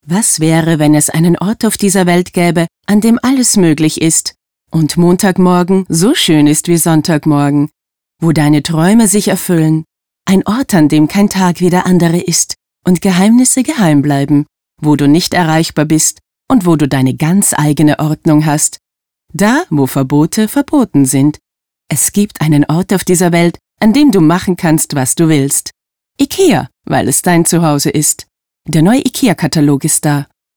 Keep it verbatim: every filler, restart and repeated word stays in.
Was wäre, wenn es einen Ort auf dieser Welt gäbe, an dem alles möglich ist und Montagmorgen so schön ist wie Sonntagmorgen, wo deine Träume sich erfüllen, ein Ort, an dem kein Tag wie der andere ist und Geheimnisse geheim bleiben, wo du nicht erreichbar bist und wo du deine ganz eigene Ordnung hast, da, wo Verbote verboten sind. Es gibt einen Ort auf dieser Welt, an dem du machen kannst, was du willst. IKEA, weil es dein Zuhause ist. Der neue IKEA-Katalog ist da.